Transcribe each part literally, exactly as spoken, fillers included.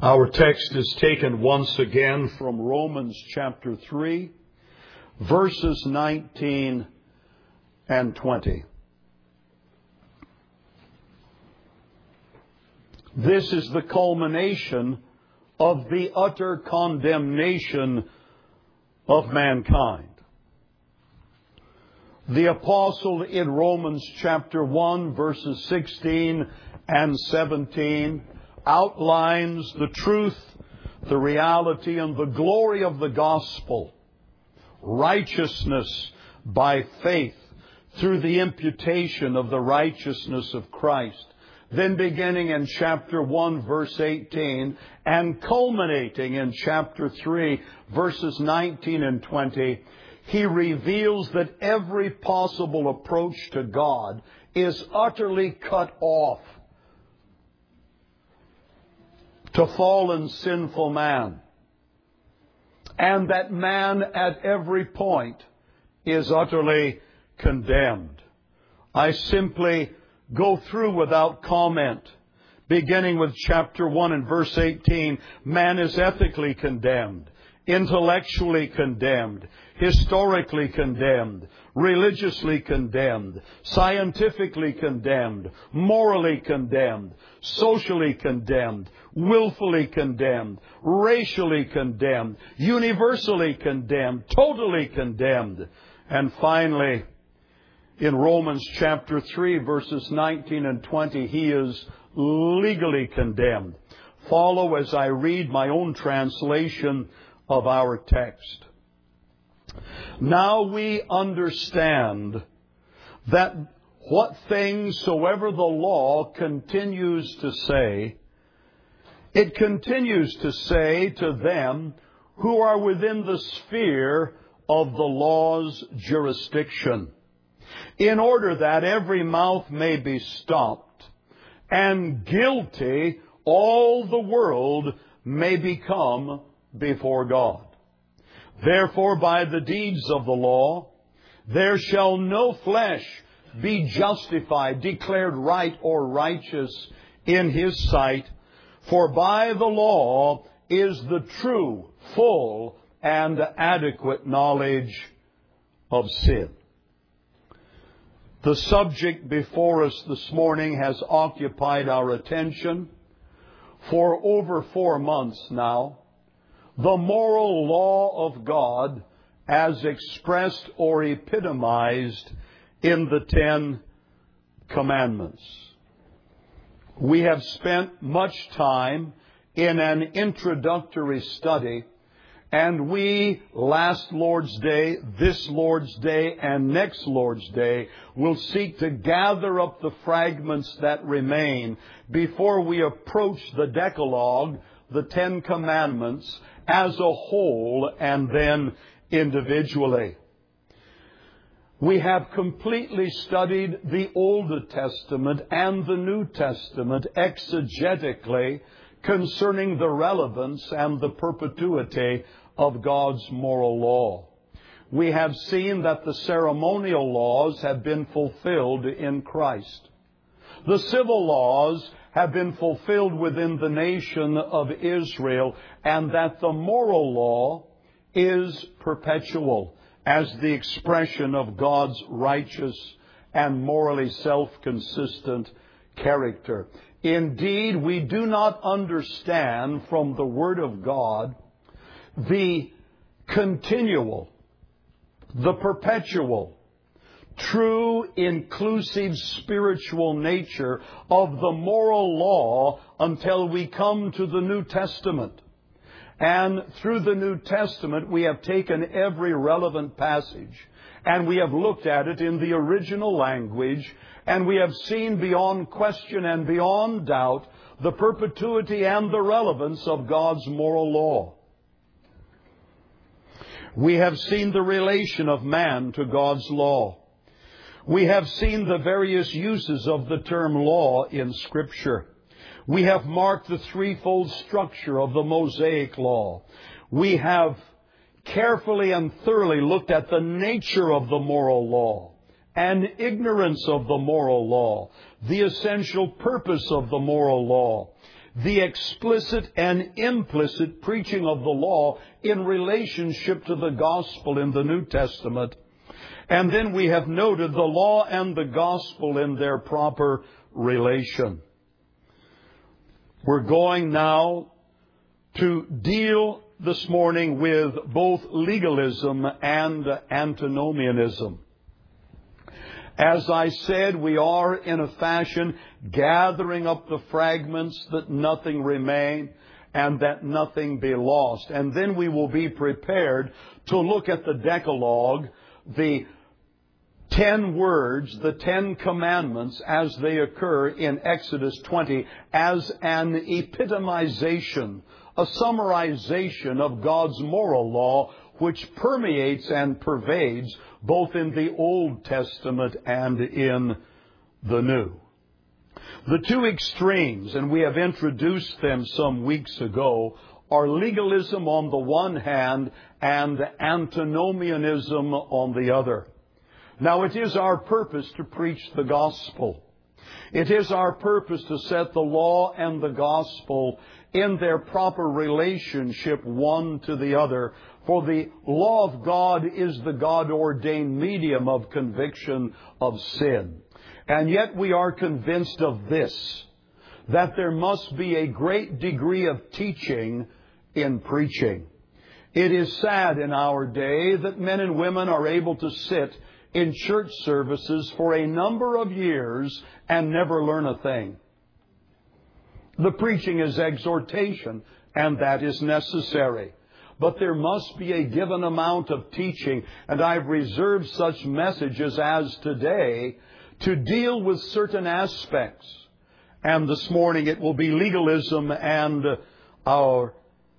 Our text is taken once again from Romans chapter three, verses nineteen and twenty. This is the culmination of the utter condemnation of mankind. The apostle in Romans chapter one, verses sixteen and seventeen, outlines the truth, the reality, and the glory of the gospel. Righteousness by faith through the imputation of the righteousness of Christ. Then beginning in chapter one, verse eighteen, and culminating in chapter three, verses nineteen and twenty, he reveals that every possible approach to God is utterly cut off to fallen sinful man, and that man at every point is utterly condemned. I simply go through without comment. Beginning with chapter one and verse eighteen, man is ethically condemned, intellectually condemned, historically condemned, religiously condemned, scientifically condemned, morally condemned, socially condemned, willfully condemned, racially condemned, universally condemned, totally condemned. And finally, in Romans chapter three, verses nineteen and twenty, he is legally condemned. Follow as I read my own translation of our text. Now we understand that what things soever the law continues to say, it continues to say to them who are within the sphere of the law's jurisdiction, in order that every mouth may be stopped, and guilty all the world may become before God. Therefore, by the deeds of the law, there shall no flesh be justified, declared right or righteous in His sight, for by the law is the true, full, and adequate knowledge of sin. The subject before us this morning has occupied our attention for over four months now. The moral law of God as expressed or epitomized in the Ten Commandments. We have spent much time in an introductory study, and we, last Lord's Day, this Lord's Day, and next Lord's Day, will seek to gather up the fragments that remain before we approach the Decalogue, the Ten Commandments, as a whole and then individually. We have completely studied the Old Testament and the New Testament exegetically concerning the relevance and the perpetuity of God's moral law. We have seen that the ceremonial laws have been fulfilled in Christ. The civil laws have been fulfilled within the nation of Israel, and that the moral law is perpetual as the expression of God's righteous and morally self-consistent character. Indeed, we do not understand from the Word of God the continual, the perpetual, true, inclusive, spiritual nature of the moral law until we come to the New Testament. And through the New Testament, we have taken every relevant passage and we have looked at it in the original language, and we have seen beyond question and beyond doubt the perpetuity and the relevance of God's moral law. We have seen the relation of man to God's law. We have seen the various uses of the term law in Scripture. We have marked the threefold structure of the Mosaic law. We have carefully and thoroughly looked at the nature of the moral law and ignorance of the moral law, the essential purpose of the moral law, the explicit and implicit preaching of the law in relationship to the gospel in the New Testament. And then we have noted the law and the gospel in their proper relation. We're going now to deal this morning with both legalism and antinomianism. As I said, we are in a fashion gathering up the fragments that nothing remain and that nothing be lost. And then we will be prepared to look at the Decalogue, the ten words, the Ten Commandments as they occur in Exodus twenty as an epitomization, a summarization of God's moral law, which permeates and pervades both in the Old Testament and in the New. The two extremes, and we have introduced them some weeks ago, are legalism on the one hand and antinomianism on the other. Now, it is our purpose to preach the gospel. It is our purpose to set the law and the gospel in their proper relationship one to the other. For the law of God is the God-ordained medium of conviction of sin. And yet we are convinced of this, that there must be a great degree of teaching in preaching. It is sad in our day that men and women are able to sit in church services for a number of years and never learn a thing. The preaching is exhortation, and that is necessary. But there must be a given amount of teaching, and I've reserved such messages as today to deal with certain aspects. And this morning it will be legalism, and our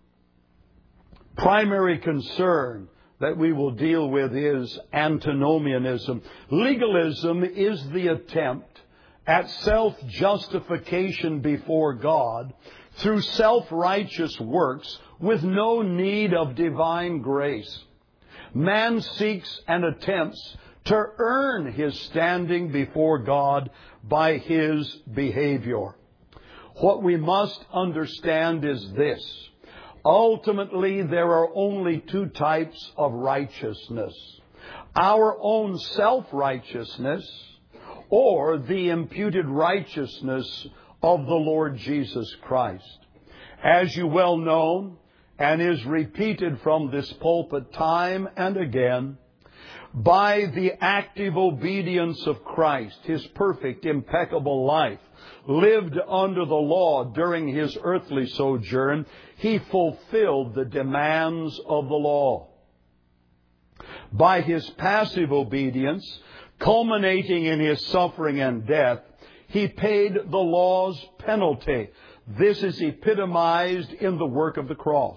primary concern that we will deal with is antinomianism. Legalism is the attempt at self-justification before God through self-righteous works with no need of divine grace. Man seeks and attempts to earn his standing before God by his behavior. What we must understand is this. Ultimately, there are only two types of righteousness. Our own self-righteousness or the imputed righteousness of the Lord Jesus Christ. As you well know, and is repeated from this pulpit time and again, by the active obedience of Christ, His perfect, impeccable life, lived under the law during His earthly sojourn, He fulfilled the demands of the law. By His passive obedience, culminating in His suffering and death, He paid the law's penalty. This is epitomized in the work of the cross.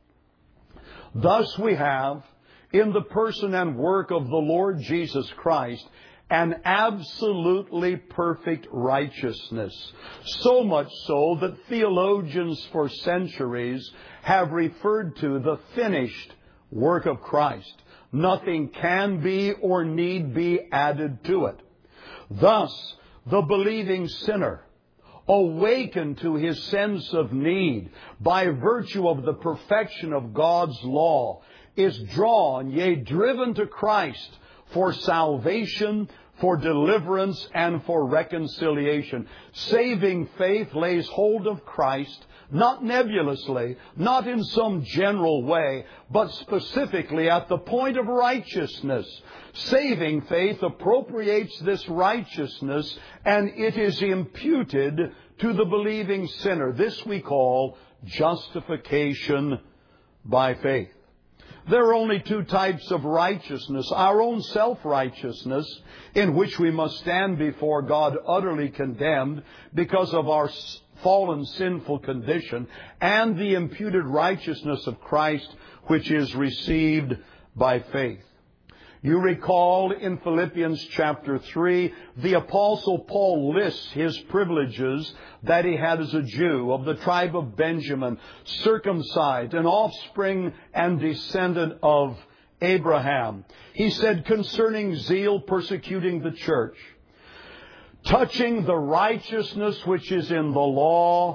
Thus we have, in the person and work of the Lord Jesus Christ, an absolutely perfect righteousness. So much so that theologians for centuries have referred to the finished work of Christ. Nothing can be or need be added to it. Thus, the believing sinner, awakened to his sense of need by virtue of the perfection of God's law, is drawn, yea, driven to Christ for salvation, for deliverance, and for reconciliation. Saving faith lays hold of Christ, not nebulously, not in some general way, but specifically at the point of righteousness. Saving faith appropriates this righteousness, and it is imputed to the believing sinner. This we call justification by faith. There are only two types of righteousness. Our own self-righteousness, in which we must stand before God utterly condemned because of our fallen sinful condition, and the imputed righteousness of Christ, which is received by faith. You recall in Philippians chapter three, the Apostle Paul lists his privileges that he had as a Jew of the tribe of Benjamin, circumcised, an offspring and descendant of Abraham. He said concerning zeal persecuting the church, touching the righteousness which is in the law,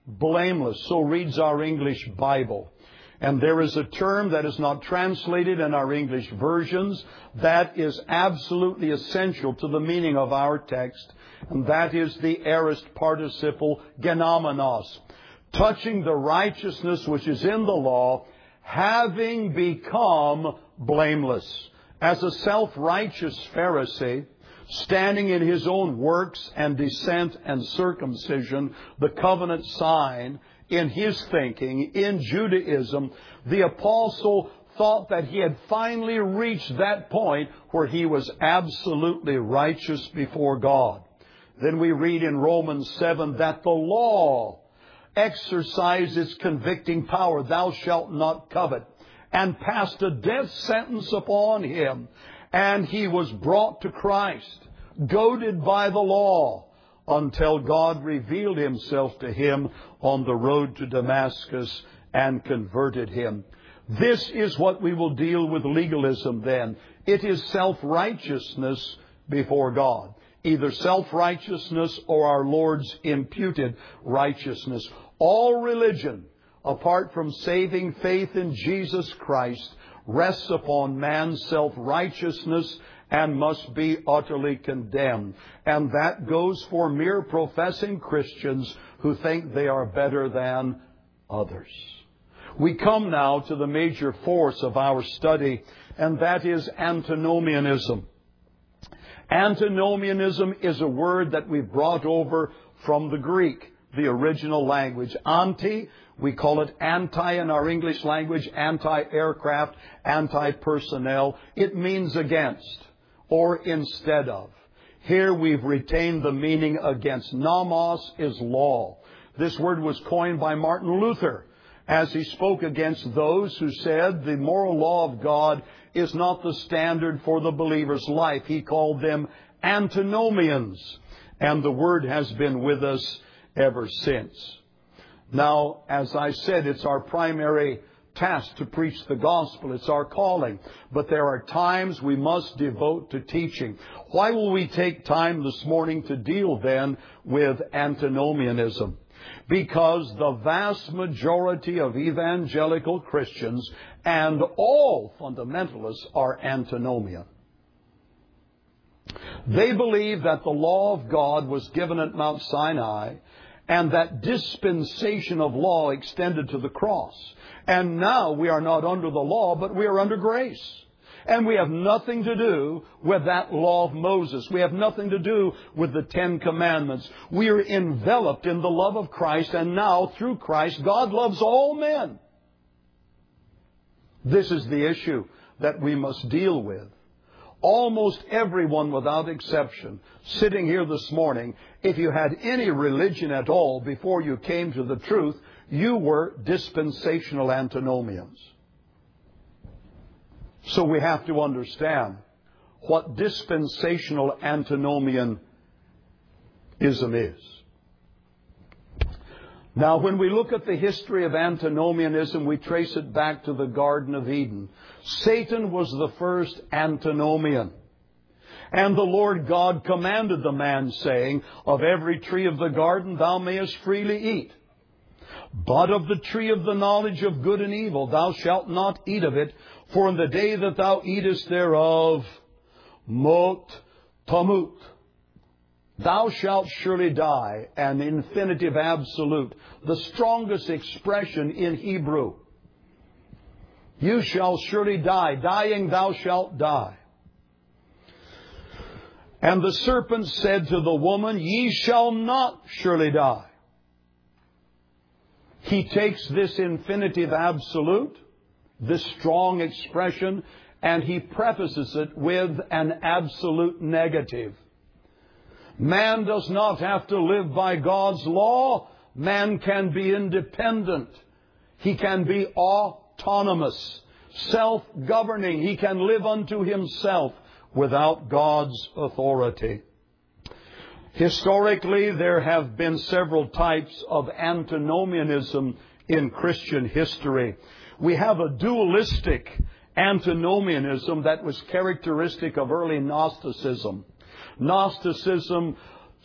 blameless. So reads our English Bible. And there is a term that is not translated in our English versions that is absolutely essential to the meaning of our text, and that is the aorist participle genomenos, touching the righteousness which is in the law, having become blameless. As a self-righteous Pharisee, standing in his own works and descent and circumcision, the covenant sign, in his thinking, in Judaism, the apostle thought that he had finally reached that point where he was absolutely righteous before God. Then we read in Romans seven that the law exercised its convicting power, thou shalt not covet, and passed a death sentence upon him. And he was brought to Christ, goaded by the law, until God revealed Himself to him on the road to Damascus and converted him. This is what we will deal with legalism then. It is self-righteousness before God. Either self-righteousness or our Lord's imputed righteousness. All religion, apart from saving faith in Jesus Christ, rests upon man's self-righteousness and must be utterly condemned. And that goes for mere professing Christians who think they are better than others. We come now to the major force of our study, and that is antinomianism. Antinomianism is a word that we've brought over from the Greek, the original language. Anti, we call it anti in our English language, anti-aircraft, anti-personnel. It means against or instead of. Here we've retained the meaning against. Nomos is law. This word was coined by Martin Luther as he spoke against those who said the moral law of God is not the standard for the believer's life. He called them antinomians, and the word has been with us ever since. Now, as I said, it's our primary task to preach the gospel. It's our calling. But there are times we must devote to teaching. Why will we take time this morning to deal then with antinomianism? Because the vast majority of evangelical Christians and all fundamentalists are antinomian. They believe that the law of God was given at Mount Sinai and that dispensation of law extended to the cross. And now we are not under the law, but we are under grace. And we have nothing to do with that law of Moses. We have nothing to do with the Ten Commandments. We are enveloped in the love of Christ, and now through Christ, God loves all men. This is the issue that we must deal with. Almost everyone without exception sitting here this morning, if you had any religion at all before you came to the truth, you were dispensational antinomians. So we have to understand what dispensational antinomianism is. Now, when we look at the history of antinomianism, we trace it back to the Garden of Eden. Satan was the first antinomian. And the Lord God commanded the man, saying, of every tree of the garden thou mayest freely eat. But of the tree of the knowledge of good and evil thou shalt not eat of it, for in the day that thou eatest thereof, mot tamut, thou shalt surely die. An infinitive absolute, the strongest expression in Hebrew. You shall surely die. Dying thou shalt die. And the serpent said to the woman, ye shall not surely die. He takes this infinitive absolute, this strong expression, and he prefaces it with an absolute negative. Man does not have to live by God's law. Man can be independent. He can be autonomous, self-governing. He can live unto himself without God's authority. Historically, there have been several types of antinomianism in Christian history. We have a dualistic antinomianism that was characteristic of early Gnosticism. Gnosticism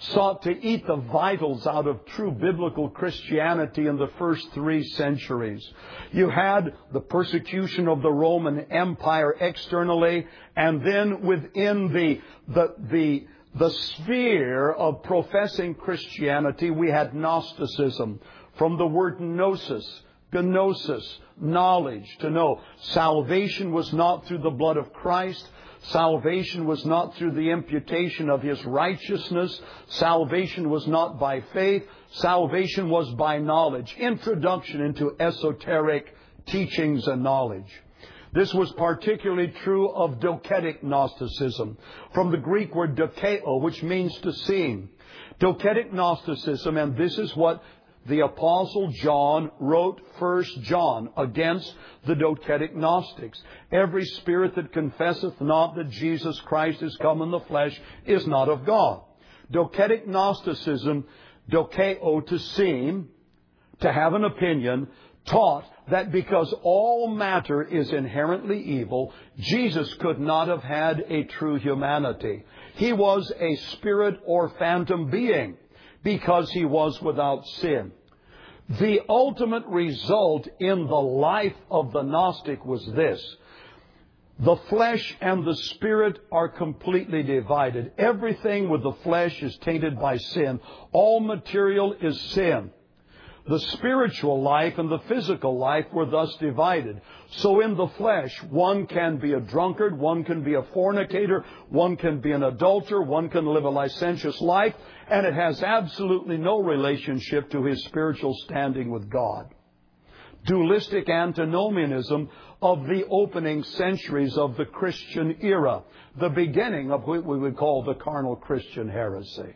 sought to eat the vitals out of true biblical Christianity in the first three centuries. You had the persecution of the Roman Empire externally, and then within the, the, the, the sphere of professing Christianity, we had Gnosticism, from the word gnosis, gnosis, knowledge, to know. Salvation was not through the blood of Christ. Salvation was not through the imputation of His righteousness. Salvation was not by faith. Salvation was by knowledge. Introduction into esoteric teachings and knowledge. This was particularly true of docetic Gnosticism, from the Greek word dokeo, which means to seem. Docetic Gnosticism, and this is what the Apostle John wrote First John against the docetic Gnostics. Every spirit that confesseth not that Jesus Christ is come in the flesh is not of God. Docetic Gnosticism, dokeo, to seem, to have an opinion, taught that because all matter is inherently evil, Jesus could not have had a true humanity. He was a spirit or phantom being, because He was without sin. The ultimate result in the life of the Gnostic was this: the flesh and the spirit are completely divided. Everything with the flesh is tainted by sin. All material is sin. The spiritual life and the physical life were thus divided. So in the flesh, one can be a drunkard, one can be a fornicator, one can be an adulterer, one can live a licentious life, and it has absolutely no relationship to his spiritual standing with God. Dualistic antinomianism of the opening centuries of the Christian era, the beginning of what we would call the carnal Christian heresy.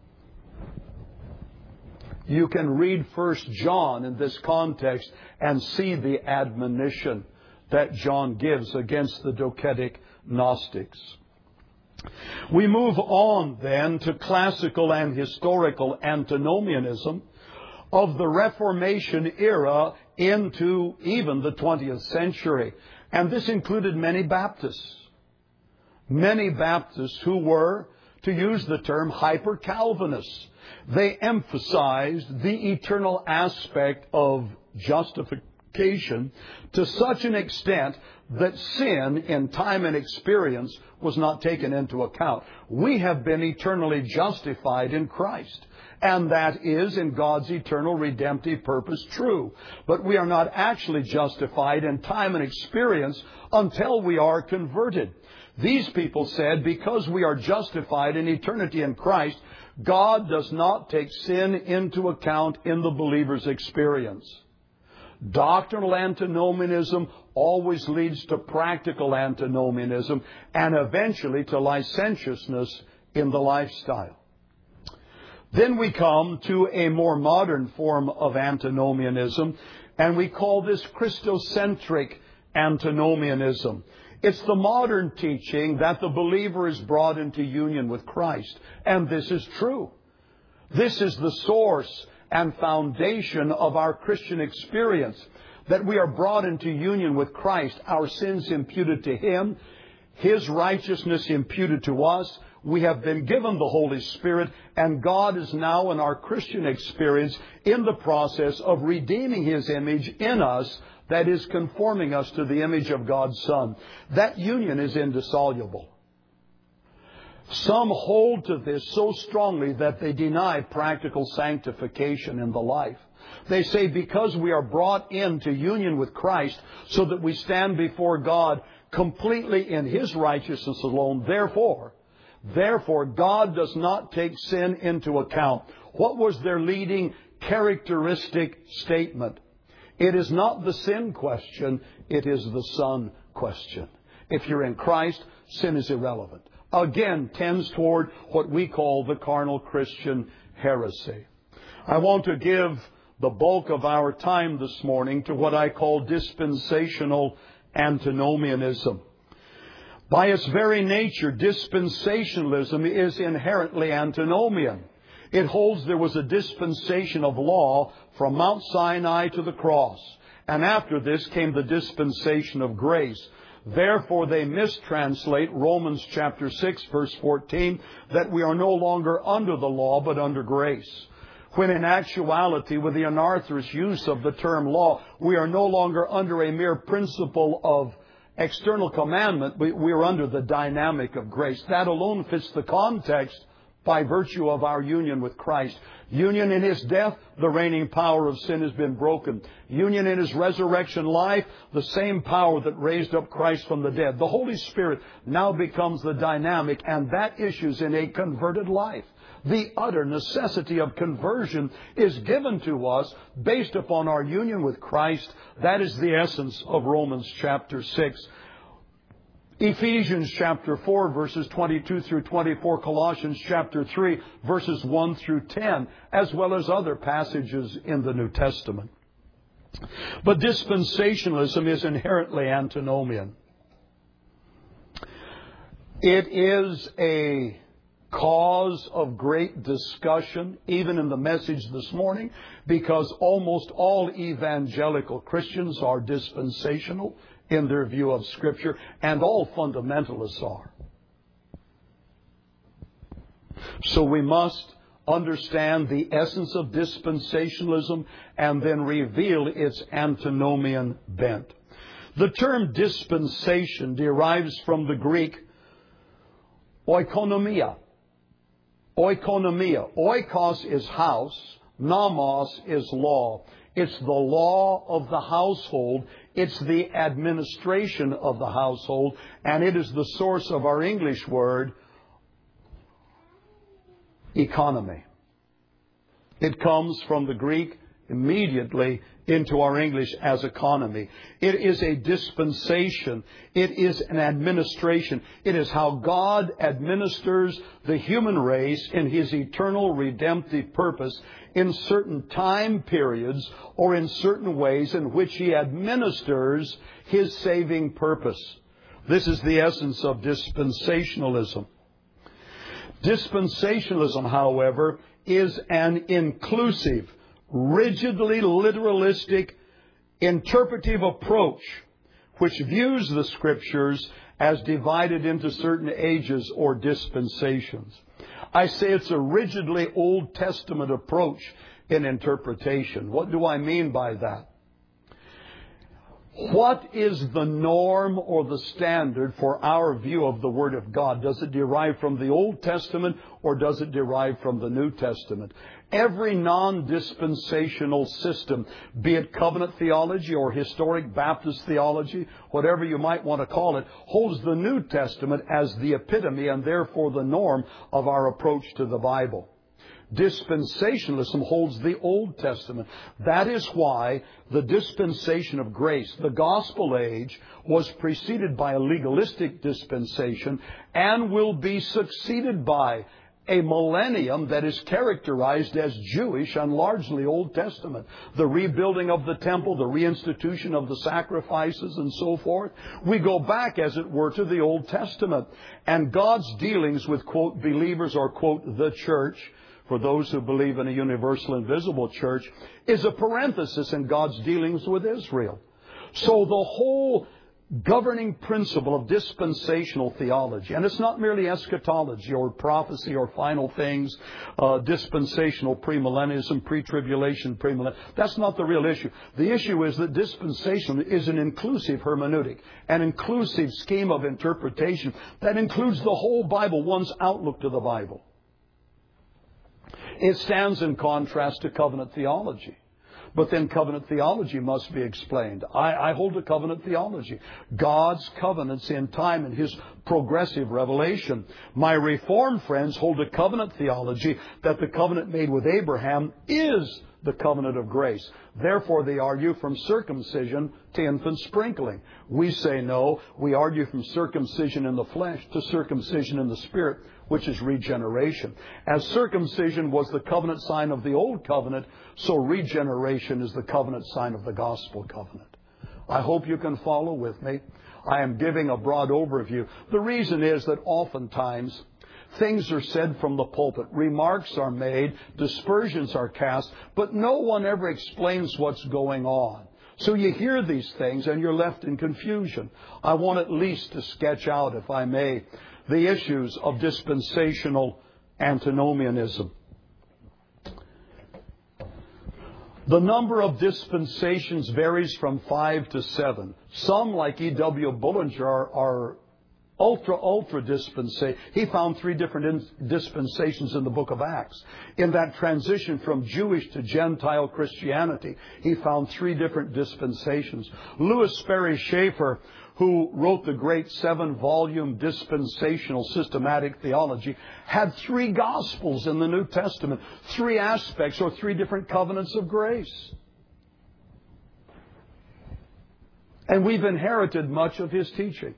You can read First John in this context and see the admonition that John gives against the docetic Gnostics. We move on then to classical and historical antinomianism of the Reformation era into even the twentieth century. And this included many Baptists. Many Baptists who were, to use the term, hyper-Calvinists. They emphasized the eternal aspect of justification to such an extent that sin in time and experience was not taken into account. We have been eternally justified in Christ, and that is, in God's eternal redemptive purpose, true. But we are not actually justified in time and experience until we are converted. These people said, because we are justified in eternity in Christ, God does not take sin into account in the believer's experience. Doctrinal antinomianism always leads to practical antinomianism and eventually to licentiousness in the lifestyle. Then we come to a more modern form of antinomianism, and we call this Christocentric antinomianism. It's the modern teaching that the believer is brought into union with Christ. And this is true. This is the source and foundation of our Christian experience, that we are brought into union with Christ, our sins imputed to Him, His righteousness imputed to us. We have been given the Holy Spirit, and God is now in our Christian experience in the process of redeeming His image in us, that is, conforming us to the image of God's Son. That union is indissoluble. Some hold to this so strongly that they deny practical sanctification in the life. They say because we are brought into union with Christ so that we stand before God completely in His righteousness alone, therefore, therefore God does not take sin into account. What was their leading characteristic statement? It is not the sin question, it is the Son question. If you're in Christ, sin is irrelevant. Again, tends toward what we call the carnal Christian heresy. I want to give the bulk of our time this morning to what I call dispensational antinomianism. By its very nature, dispensationalism is inherently antinomian. It holds there was a dispensation of law from Mount Sinai to the cross. And after this came the dispensation of grace. Therefore, they mistranslate Romans chapter six, verse fourteen, that we are no longer under the law, but under grace. When in actuality, with the unarthrous use of the term law, we are no longer under a mere principle of external commandment. We are under the dynamic of grace. That alone fits the context by virtue of our union with Christ. Union in His death, the reigning power of sin has been broken. Union in His resurrection life, the same power that raised up Christ from the dead. The Holy Spirit now becomes the dynamic, and that issues in a converted life. The utter necessity of conversion is given to us based upon our union with Christ. That is the essence of Romans chapter six. Ephesians chapter four, verses twenty-two through twenty-four, Colossians chapter three, verses one through ten, as well as other passages in the New Testament. But dispensationalism is inherently antinomian. It is a cause of great discussion, even in the message this morning, because almost all evangelical Christians are dispensational in their view of Scripture, and all fundamentalists are. So we must understand the essence of dispensationalism and then reveal its antinomian bent. The term dispensation derives from the Greek oikonomia. Oikonomia. Oikos is house. Nomos is law. It's the law of the household. It's the administration of the household. And it is the source of our English word, economy. It comes from the Greek immediately into our English as economy. It is a dispensation. It is an administration. It is how God administers the human race in His eternal redemptive purpose in certain time periods or in certain ways in which He administers His saving purpose. This is the essence of dispensationalism. Dispensationalism, however, is an inclusive, rigidly literalistic, interpretive approach which views the Scriptures as divided into certain ages or dispensations. I say it's a rigidly Old Testament approach in interpretation. What do I mean by that? What is the norm or the standard for our view of the Word of God? Does it derive from the Old Testament or does it derive from the New Testament? Every non-dispensational system, be it covenant theology or historic Baptist theology, whatever you might want to call it, holds the New Testament as the epitome and therefore the norm of our approach to the Bible. Dispensationalism holds the Old Testament. That is why the dispensation of grace, the gospel age, was preceded by a legalistic dispensation and will be succeeded by a millennium that is characterized as Jewish and largely Old Testament. The rebuilding of the temple, the reinstitution of the sacrifices and so forth. We go back, as it were, to the Old Testament. And God's dealings with, quote, believers or, quote, the church, for those who believe in a universal invisible church, is a parenthesis in God's dealings with Israel. So the whole governing principle of dispensational theology, and it's not merely eschatology or prophecy or final things, uh, dispensational premillennialism, pre-tribulation, premillennialism. That's not the real issue. The issue is that dispensation is an inclusive hermeneutic, an inclusive scheme of interpretation that includes the whole Bible, one's outlook to the Bible. It stands in contrast to covenant theology. But then covenant theology must be explained. I, I hold a covenant theology. God's covenants in time and His progressive revelation. My Reformed friends hold a covenant theology that the covenant made with Abraham is the covenant of grace. Therefore, they argue from circumcision to infant sprinkling. We say no. We argue from circumcision in the flesh to circumcision in the spirit, which is regeneration. As circumcision was the covenant sign of the old covenant, so regeneration is the covenant sign of the gospel covenant. I hope you can follow with me. I am giving a broad overview. The reason is that oftentimes things are said from the pulpit, remarks are made, dispersions are cast, but no one ever explains what's going on. So you hear these things and you're left in confusion. I want at least to sketch out, if I may, the issues of dispensational antinomianism. The number of dispensations varies from five to seven. Some, like E W Bullinger, are, are ultra, ultra dispensation. He found three different dispensations in the book of Acts. In that transition from Jewish to Gentile Christianity, he found three different dispensations. Lewis Sperry Chafer, who wrote the great seven-volume dispensational systematic theology, had three gospels in the New Testament, three aspects or three different covenants of grace. And we've inherited much of his teaching.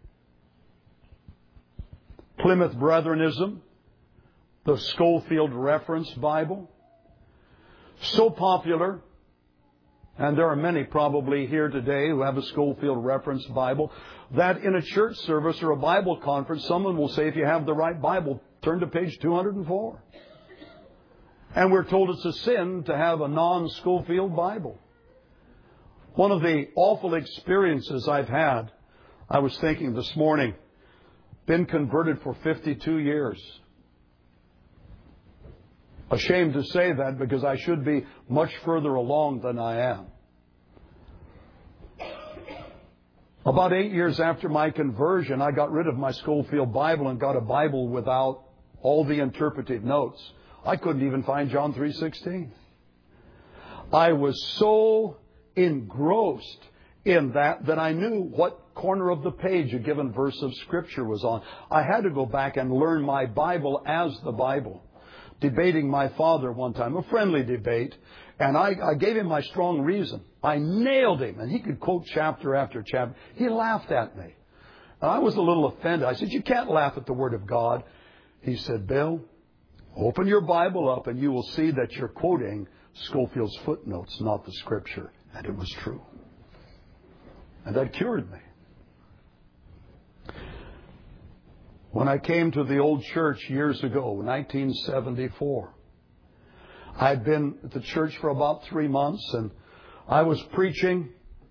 Plymouth Bretheranism, the Schofield Reference Bible, so popular, and there are many probably here today who have a Schofield Reference Bible, that in a church service or a Bible conference, someone will say, if you have the right Bible, turn to page two hundred four. And we're told it's a sin to have a non-Schofield Bible. One of the awful experiences I've had, I was thinking this morning, been converted for fifty-two years. Ashamed to say that because I should be much further along than I am. About eight years after my conversion, I got rid of my Schofield Bible and got a Bible without all the interpretive notes. I couldn't even find John three sixteen. I was so engrossed in that that I knew what corner of the page a given verse of Scripture was on. I had to go back and learn my Bible as the Bible. Debating my father one time, a friendly debate, and I, I gave him my strong reason. I nailed him, and he could quote chapter after chapter. He laughed at me. And I was a little offended. I said, you can't laugh at the Word of God. He said, Bill, open your Bible up and you will see that you're quoting Schofield's footnotes, not the Scripture. And it was true. And that cured me. When I came to the old church years ago, nineteen seventy-four, I had been at the church for about three months and I was preaching,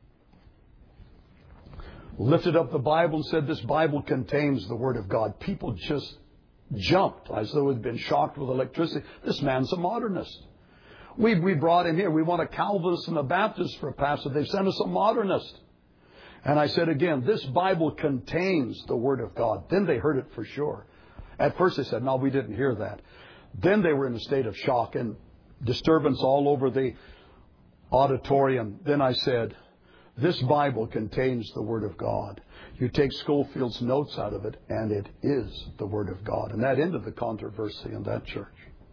lifted up the Bible and said, this Bible contains the Word of God. People just jumped as though they'd been shocked with electricity. This man's a modernist. We, we brought him here. We want a Calvinist and a Baptist for a pastor. They've sent us a modernist. And I said again, this Bible contains the Word of God. Then they heard it for sure. At first they said, no, we didn't hear that. Then they were in a state of shock and disturbance all over the auditorium. Then I said, this Bible contains the Word of God. You take Schofield's notes out of it, and it is the Word of God. And that ended the controversy in that church.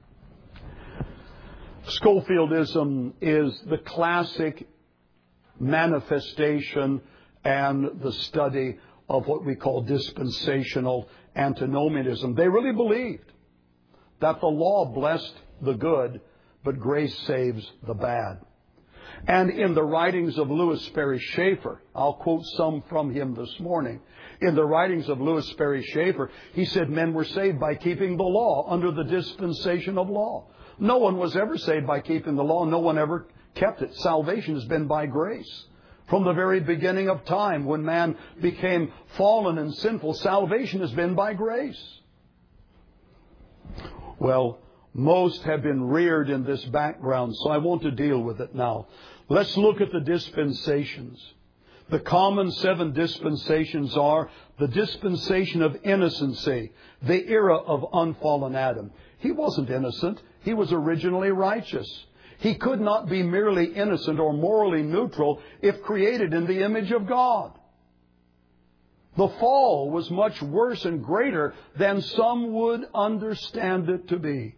Schofieldism is the classic manifestation and the study of what we call dispensational antinomianism. They really believed that the law blessed the good, but grace saves the bad. And in the writings of Lewis Sperry Chafer, I'll quote some from him this morning. In the writings of Lewis Sperry Chafer, he said men were saved by keeping the law under the dispensation of law. No one was ever saved by keeping the law. No one ever kept it. Salvation has been by grace. From the very beginning of time, when man became fallen and sinful, salvation has been by grace. Well, most have been reared in this background, so I want to deal with it now. Let's look at the dispensations. The common seven dispensations are the dispensation of innocency, the era of unfallen Adam. He wasn't innocent. He was originally righteous. He could not be merely innocent or morally neutral if created in the image of God. The fall was much worse and greater than some would understand it to be.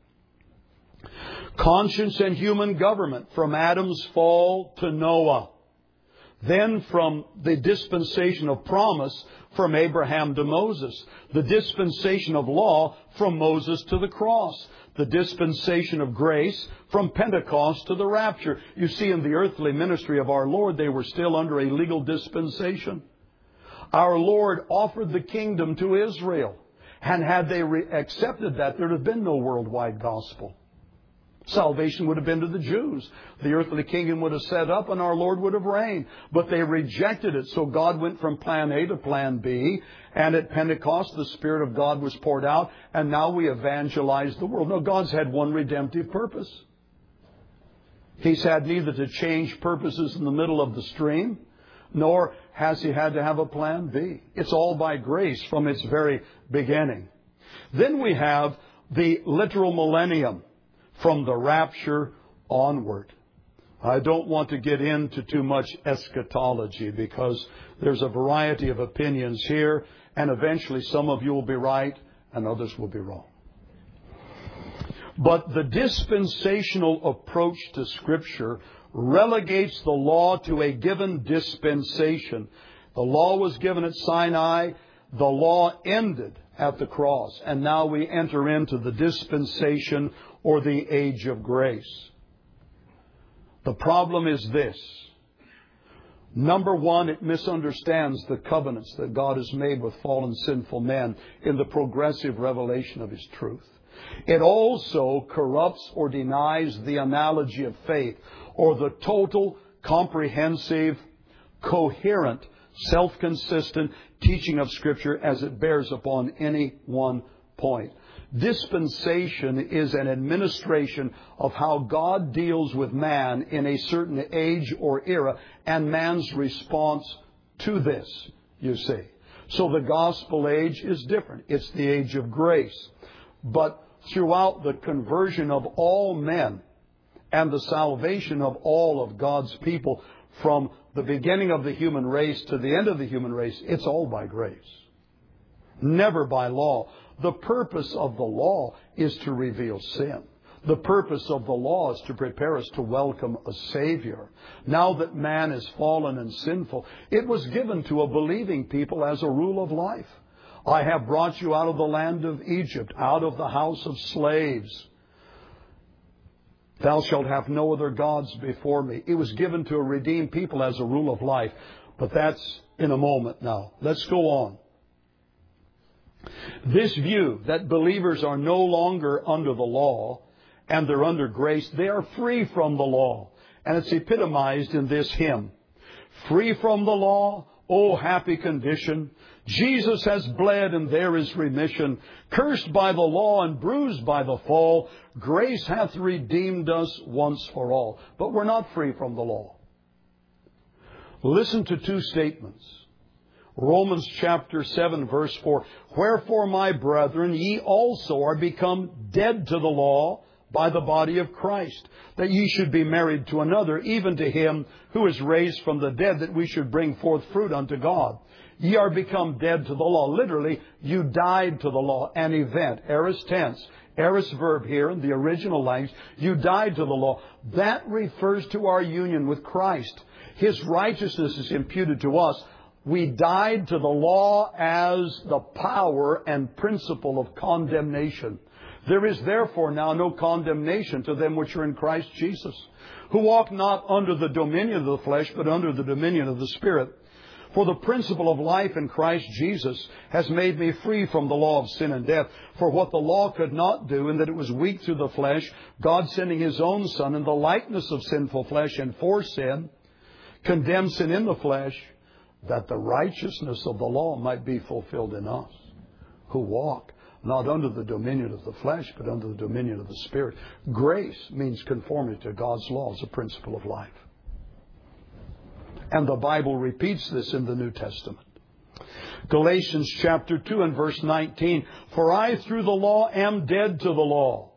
Conscience and human government from Adam's fall to Noah. Then from the dispensation of promise from Abraham to Moses. The dispensation of law from Moses to the cross. The dispensation of grace from Pentecost to the rapture. You see, in the earthly ministry of our Lord, they were still under a legal dispensation. Our Lord offered the kingdom to Israel. And had they re- accepted that, there would have been no worldwide gospel. Salvation would have been to the Jews. The earthly kingdom would have set up and our Lord would have reigned. But they rejected it. So God went from plan A to plan B. And at Pentecost, the Spirit of God was poured out. And now we evangelize the world. No, God's had one redemptive purpose. He's had neither to change purposes in the middle of the stream, nor has He had to have a plan B. It's all by grace from its very beginning. Then we have the literal millennium, from the rapture onward. I don't want to get into too much eschatology because there's a variety of opinions here, and eventually some of you will be right and others will be wrong. But the dispensational approach to Scripture relegates the law to a given dispensation. The law was given at Sinai. The law ended at the cross. And now we enter into the dispensation or the age of grace. The problem is this. Number one, it misunderstands the covenants that God has made with fallen sinful men in the progressive revelation of His truth. It also corrupts or denies the analogy of faith, or the total, comprehensive, coherent, self-consistent teaching of Scripture as it bears upon any one point. Dispensation is an administration of how God deals with man in a certain age or era, and man's response to this, you see. So the gospel age is different. It's the age of grace. But throughout the conversion of all men and the salvation of all of God's people, from the beginning of the human race to the end of the human race, it's all by grace. Never by law. The purpose of the law is to reveal sin. The purpose of the law is to prepare us to welcome a Savior. Now that man is fallen and sinful, it was given to a believing people as a rule of life. I have brought you out of the land of Egypt, out of the house of slaves. Thou shalt have no other gods before me. It was given to a redeemed people as a rule of life. But that's in a moment now. Let's go on. This view that believers are no longer under the law and they're under grace, they are free from the law. And it's epitomized in this hymn. Free from the law, oh happy condition. Jesus has bled and there is remission. Cursed by the law and bruised by the fall, grace hath redeemed us once for all. But we're not free from the law. Listen to two statements. Romans chapter seven verse four. Wherefore, my brethren, ye also are become dead to the law by the body of Christ, that ye should be married to another, even to Him who is raised from the dead, that we should bring forth fruit unto God. Ye are become dead to the law. Literally, you died to the law. An event. Aorist tense. Aorist verb here in the original language. You died to the law. That refers to our union with Christ. His righteousness is imputed to us. We died to the law as the power and principle of condemnation. There is therefore now no condemnation to them which are in Christ Jesus, who walk not under the dominion of the flesh, but under the dominion of the Spirit. For the principle of life in Christ Jesus has made me free from the law of sin and death. For what the law could not do, in that it was weak through the flesh, God sending His own Son in the likeness of sinful flesh and for sin, condemned sin in the flesh, that the righteousness of the law might be fulfilled in us, who walk not under the dominion of the flesh, but under the dominion of the Spirit. Grace means conformity to God's law as a principle of life. And the Bible repeats this in the New Testament. Galatians chapter two and verse nineteen. For I through the law am dead to the law.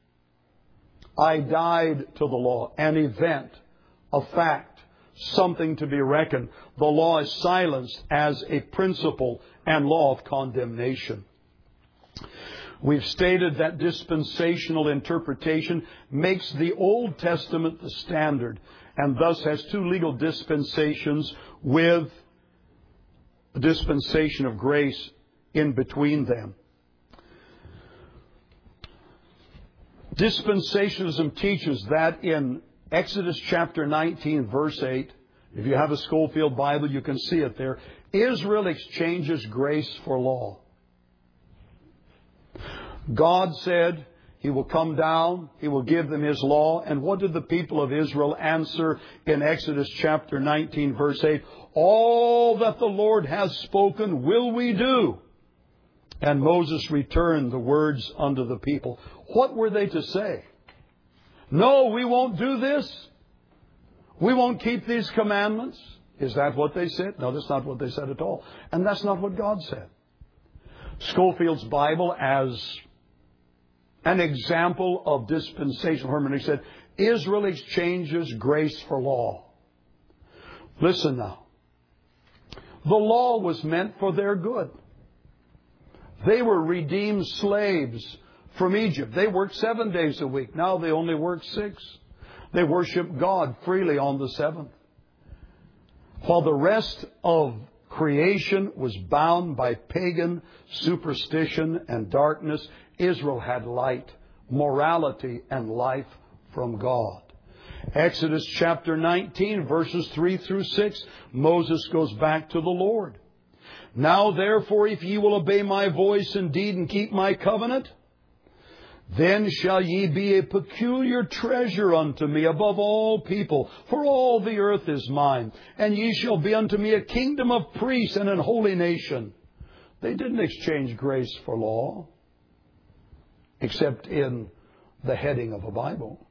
I died to the law. An event, a fact, something to be reckoned. The law is silenced as a principle and law of condemnation. We've stated that dispensational interpretation makes the Old Testament the standard, and thus has two legal dispensations with a dispensation of grace in between them. Dispensationalism teaches that in Exodus chapter nineteen, verse eight, if you have a Schofield Bible, you can see it there. Israel exchanges grace for law. God said, He will come down. He will give them His law. And what did the people of Israel answer in Exodus chapter nineteen, verse eight? All that the Lord has spoken will we do. And Moses returned the words unto the people. What were they to say? No, we won't do this. We won't keep these commandments. Is that what they said? No, that's not what they said at all. And that's not what God said. Scofield's Bible, as an example of dispensational hermeneutics, said Israel exchanges grace for law. Listen now. The law was meant for their good. They were redeemed slaves from Egypt. They worked seven days a week. Now they only work six. They worship God freely on the seventh. While the rest of creation was bound by pagan superstition and darkness, Israel had light, morality, and life from God. Exodus chapter nineteen, verses three through six, Moses goes back to the Lord. Now therefore, if ye will obey my voice indeed and keep my covenant, then shall ye be a peculiar treasure unto me above all people, for all the earth is mine, and ye shall be unto me a kingdom of priests and an holy nation. They didn't exchange grace for law, except in the heading of a Bible.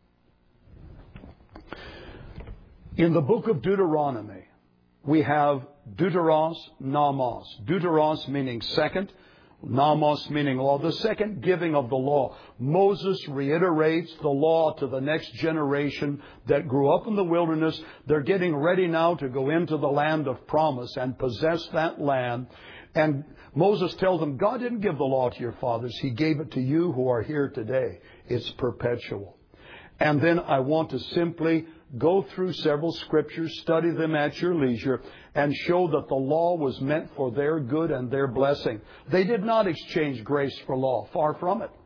In the book of Deuteronomy, we have Deuteros, Nomos. Deuteros meaning second, Nomos meaning law. The second giving of the law. Moses reiterates the law to the next generation that grew up in the wilderness. They're getting ready now to go into the land of promise and possess that land. And Moses tells them, God didn't give the law to your fathers. He gave it to you who are here today. It's perpetual. And then I want to simply go through several scriptures, study them at your leisure, and show that the law was meant for their good and their blessing. They did not exchange grace for law. Far from it.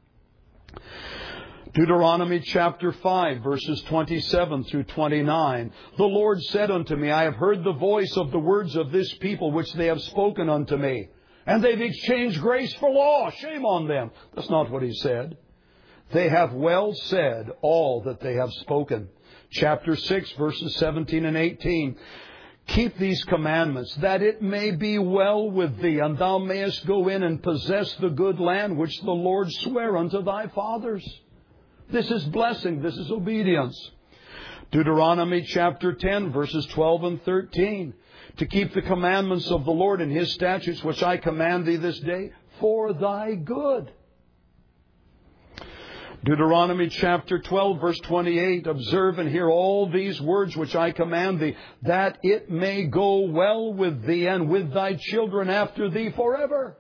Deuteronomy chapter five, verses twenty-seven through twenty-nine. The Lord said unto me, I have heard the voice of the words of this people which they have spoken unto me. And they've exchanged grace for law. Shame on them. That's not what He said. They have well said all that they have spoken. Chapter six, verses seventeen and eighteen. Keep these commandments, that it may be well with thee, and thou mayest go in and possess the good land which the Lord sware unto thy fathers. This is blessing. This is obedience. Deuteronomy chapter ten, verses twelve and thirteen. To keep the commandments of the Lord and His statutes, which I command thee this day, for thy good. Deuteronomy chapter twelve, verse twenty-eight. Observe and hear all these words which I command thee, that it may go well with thee and with thy children after thee forever.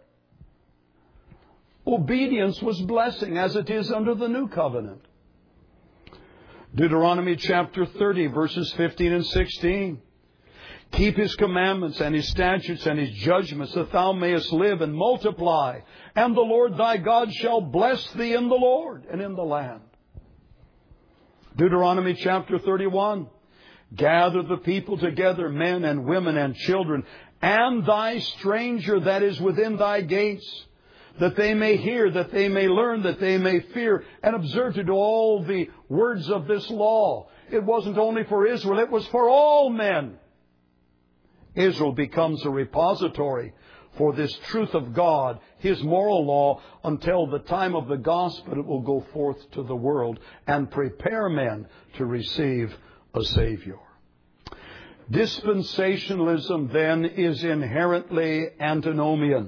Obedience was blessing, as it is under the new covenant. Deuteronomy chapter thirty, verses fifteen and sixteen. Keep His commandments and His statutes and His judgments, that thou mayest live and multiply. And the Lord thy God shall bless thee in the Lord and in the land. Deuteronomy chapter thirty-one. Gather the people together, men and women and children, and thy stranger that is within thy gates, that they may hear, that they may learn, that they may fear, and observe to do all the words of this law. It wasn't only for Israel, it was for all men. Israel becomes a repository for this truth of God, His moral law, until the time of the gospel it will go forth to the world and prepare men to receive a Savior. Dispensationalism, then, is inherently antinomian.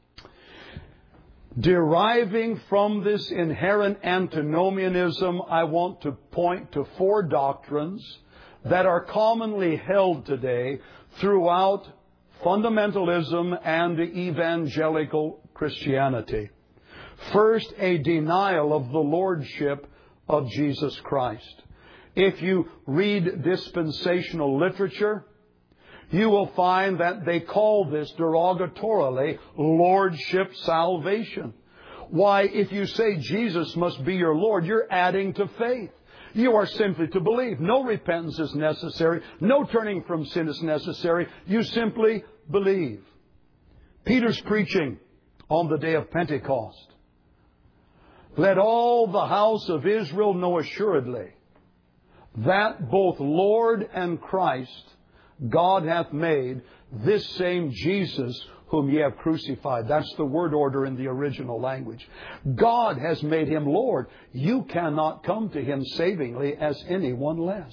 Deriving from this inherent antinomianism, I want to point to four doctrines that are commonly held today throughout fundamentalism and evangelical Christianity. First, a denial of the lordship of Jesus Christ. If you read dispensational literature, you will find that they call this derogatorily lordship salvation. Why, if you say Jesus must be your Lord, you're adding to faith. You are simply to believe. No repentance is necessary. No turning from sin is necessary. You simply believe. Peter's preaching on the day of Pentecost. Let all the house of Israel know assuredly that both Lord and Christ God hath made, this same Jesus whom ye have crucified. That's the word order in the original language. God has made Him Lord. You cannot come to Him savingly as anyone less.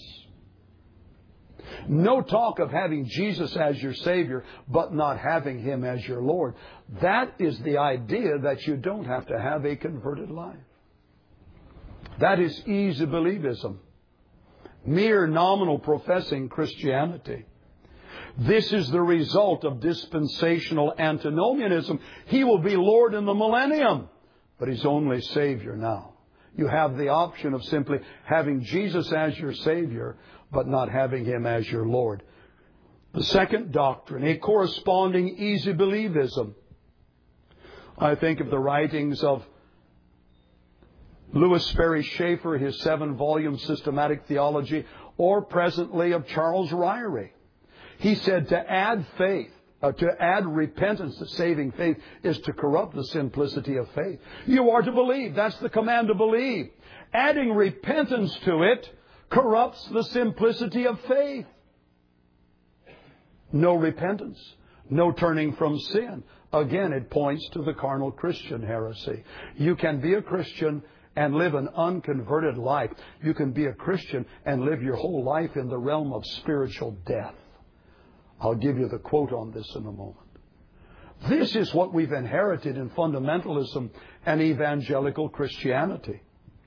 No talk of having Jesus as your Savior, but not having Him as your Lord. That is the idea that you don't have to have a converted life. That is easy believism. Mere nominal professing Christianity. This is the result of dispensational antinomianism. He will be Lord in the millennium, but He's only Savior now. You have the option of simply having Jesus as your Savior, but not having Him as your Lord. The second doctrine, a corresponding easy believism. I think of the writings of Lewis Sperry Schaeffer, his seven-volume systematic theology, or presently of Charles Ryrie. He said to add faith, uh, to add repentance to saving faith is to corrupt the simplicity of faith. You are to believe. That's the command to believe. Adding repentance to it corrupts the simplicity of faith. No repentance, no turning from sin. Again, it points to the carnal Christian heresy. You can be a Christian and live an unconverted life. You can be a Christian and live your whole life in the realm of spiritual death. I'll give you the quote on this in a moment. This is what we've inherited in fundamentalism and evangelical Christianity.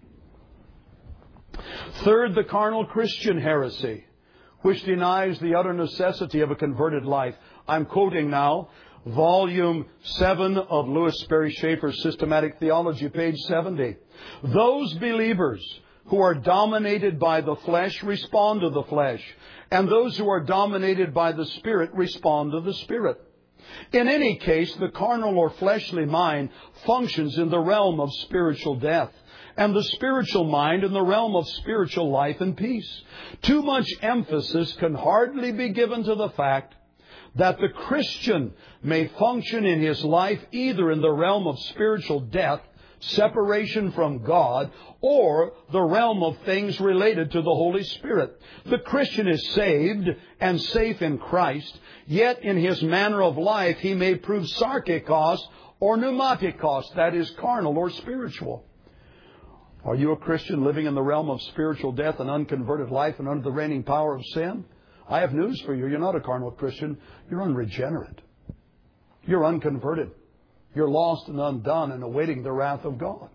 Third, the carnal Christian heresy, which denies the utter necessity of a converted life. I'm quoting now Volume seven of Lewis Sperry Schaeffer's Systematic Theology, page seventy. Those believers who are dominated by the flesh respond to the flesh, and those who are dominated by the Spirit respond to the Spirit. In any case, the carnal or fleshly mind functions in the realm of spiritual death, and the spiritual mind in the realm of spiritual life and peace. Too much emphasis can hardly be given to the fact that the Christian may function in his life either in the realm of spiritual death, separation from God, or the realm of things related to the Holy Spirit. The Christian is saved and safe in Christ, yet in his manner of life he may prove sarkikos or pneumatikos, that is carnal or spiritual. Are you a Christian living in the realm of spiritual death and unconverted life and under the reigning power of sin? I have news for you. You're not a carnal Christian. You're unregenerate. You're unconverted. You're lost and undone and awaiting the wrath of God.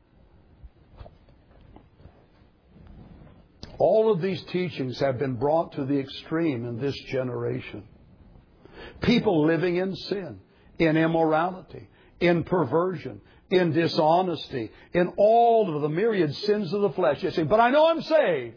All of these teachings have been brought to the extreme in this generation. People living in sin, in immorality, in perversion, in dishonesty, in all of the myriad sins of the flesh. You say, but I know I'm saved.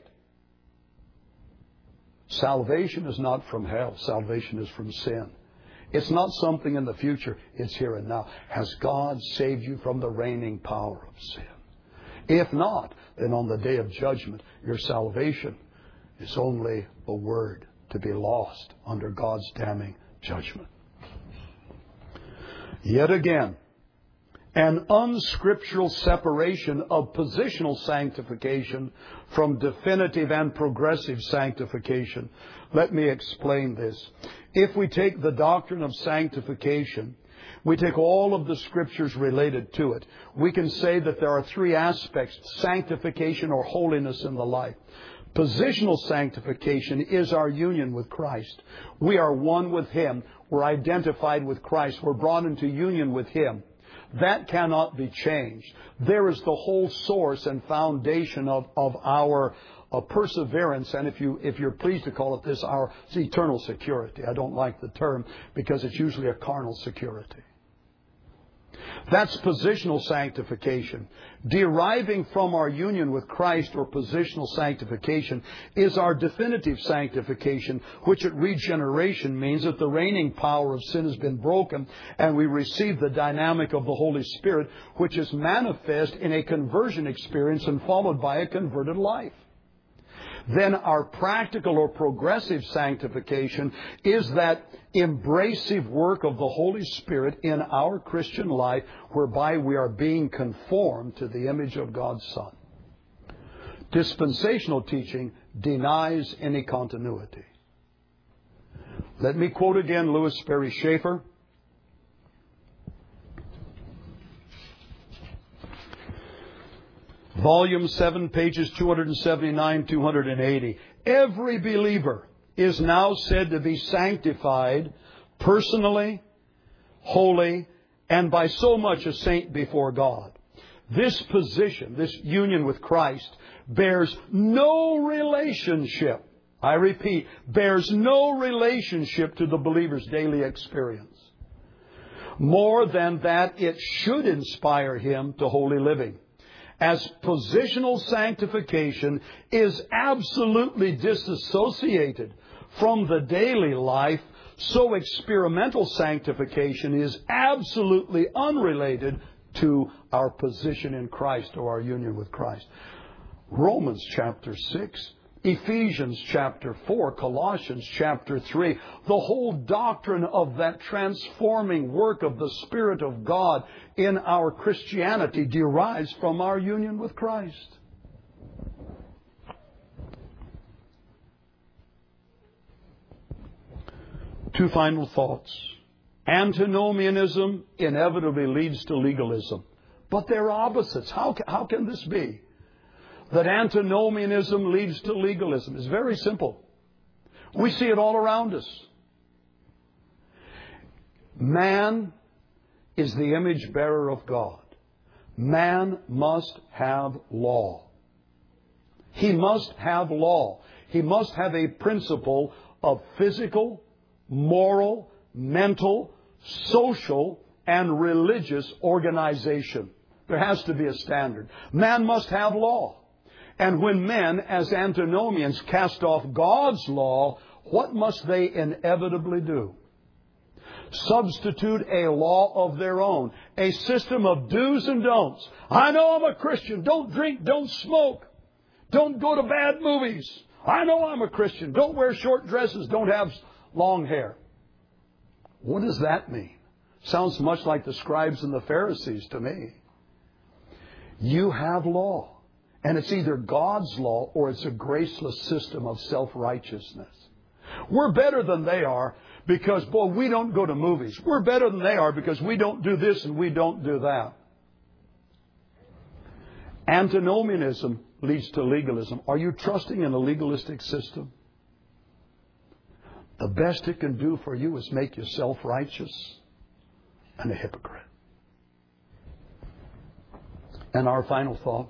Salvation is not from hell. Salvation is from sin. It's not something in the future. It's here and now. Has God saved you from the reigning power of sin? If not, then on the day of judgment, your salvation is only a word to be lost under God's damning judgment. Yet again, an unscriptural separation of positional sanctification from definitive and progressive sanctification. Let me explain this. If we take the doctrine of sanctification, we take all of the scriptures related to it, we can say that there are three aspects: sanctification or holiness in the life. Positional sanctification is our union with Christ. We are one with Him. We're identified with Christ. We're brought into union with Him. That cannot be changed. There is the whole source and foundation of, of our uh, perseverance, and if, you, if you're pleased to call it this, our eternal security. I don't like the term because it's usually a carnal security. That's positional sanctification. Deriving from our union with Christ, or positional sanctification, is our definitive sanctification, which at regeneration means that the reigning power of sin has been broken and we receive the dynamic of the Holy Spirit, which is manifest in a conversion experience and followed by a converted life. then our practical or progressive sanctification is that embracive work of the Holy Spirit in our Christian life, whereby we are being conformed to the image of God's Son. Dispensational teaching denies any continuity. Let me quote again Louis Sperry Schaeffer. Volume seven, pages two seventy-nine, two eighty. Every believer is now said to be sanctified personally, holy, and by so much a saint before God. This position, this union with Christ, bears no relationship, I repeat, bears no relationship to the believer's daily experience, more than that it should inspire him to holy living. As positional sanctification is absolutely disassociated from the daily life, so experimental sanctification is absolutely unrelated to our position in Christ or our union with Christ. Romans chapter six, Ephesians chapter four, Colossians chapter three, the whole doctrine of that transforming work of the Spirit of God in our Christianity derives from our union with Christ. Two final thoughts. Antinomianism inevitably leads to legalism. But they're opposites. How, how can this be? That antinomianism leads to legalism. It's very simple. We see it all around us. Man is the image bearer of God. Man must have law. He must have law. He must have a principle of physical, moral, mental, social, and religious organization. There has to be a standard. Man must have law. And when men, as antinomians, cast off God's law, what must they inevitably do? Substitute a law of their own, a system of do's and don'ts. I know I'm a Christian. Don't drink, don't smoke, don't go to bad movies. I know I'm a Christian. Don't wear short dresses, don't have long hair. What does that mean? Sounds much like the scribes and the Pharisees to me. You have law. And it's either God's law or it's a graceless system of self-righteousness. We're better than they are because, boy, we don't go to movies. We're better than they are because we don't do this and we don't do that. Antinomianism leads to legalism. Are you trusting in a legalistic system? The best it can do for you is make you self-righteous and a hypocrite. And our final thought.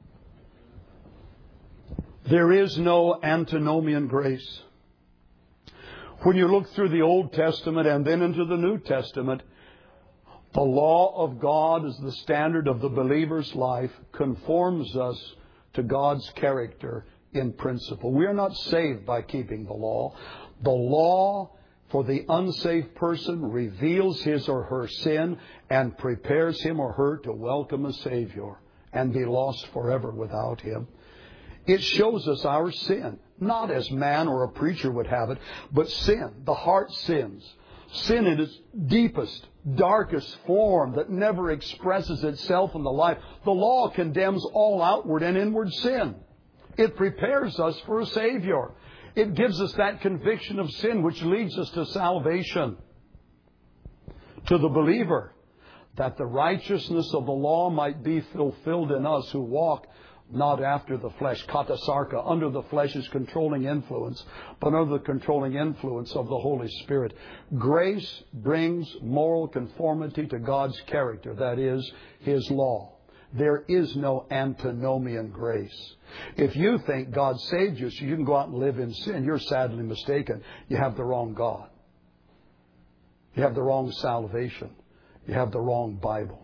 There is no antinomian grace. When you look through the Old Testament and then into the New Testament, the law of God as the standard of the believer's life conforms us to God's character in principle. We are not saved by keeping the law. The law for the unsaved person reveals his or her sin and prepares him or her to welcome a Savior and be lost forever without Him. It shows us our sin, not as man or a preacher would have it, but sin, the heart sins. Sin in its deepest, darkest form that never expresses itself in the life. The law condemns all outward and inward sin. It prepares us for a Savior. It gives us that conviction of sin which leads us to salvation. To the believer, that the righteousness of the law might be fulfilled in us who walk not after the flesh, katasarka, under the flesh's controlling influence, but under the controlling influence of the Holy Spirit. Grace brings moral conformity to God's character, that is, His law. There is no antinomian grace. If you think God saved you so you can go out and live in sin, you're sadly mistaken. You have the wrong God. You have the wrong salvation. You have the wrong Bible.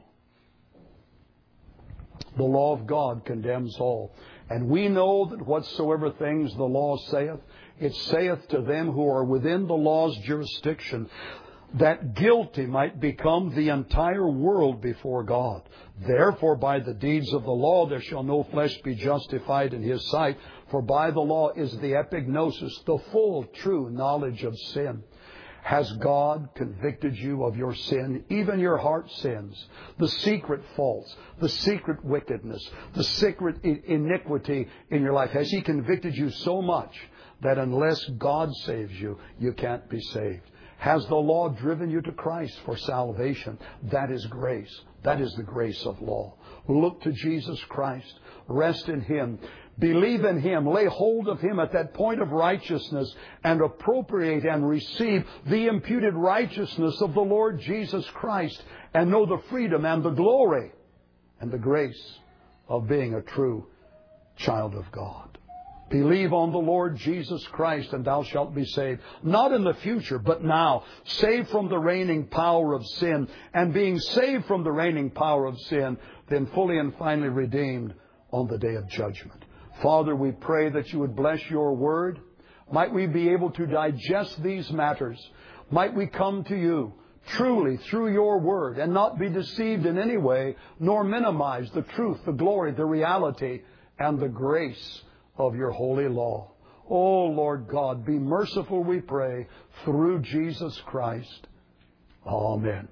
The law of God condemns all. And we know that whatsoever things the law saith, it saith to them who are within the law's jurisdiction, that guilty might become the entire world before God. Therefore, by the deeds of the law there shall no flesh be justified in His sight, For by the law is the epignosis, the full true knowledge of sin. Has God convicted you of your sin, even your heart sins, the secret faults, the secret wickedness, the secret iniquity in your life? Has He convicted you so much that unless God saves you, you can't be saved? Has the law driven you to Christ for salvation? That is grace. That is the grace of law. Look to Jesus Christ. Rest in Him. Believe in Him. Lay hold of Him at that point of righteousness and appropriate and receive the imputed righteousness of the Lord Jesus Christ, and know the freedom and the glory and the grace of being a true child of God. Believe on the Lord Jesus Christ and thou shalt be saved. Not in the future, but now. Saved from the reigning power of sin. And being saved from the reigning power of sin, then fully and finally redeemed on the day of judgment. Father, we pray that You would bless Your Word. Might we be able to digest these matters. Might we come to You truly through Your Word and not be deceived in any way, nor minimize the truth, the glory, the reality, and the grace of Your holy law. Oh, Lord God, be merciful, we pray, through Jesus Christ. Amen.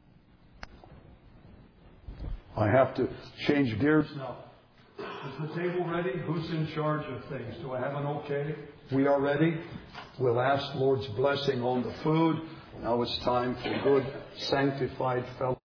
I have to change gears now. Is the table ready? Who's in charge of things? Do I have an okay? We are ready. We'll ask Lord's blessing on the food. Now it's time for good, sanctified fellowship.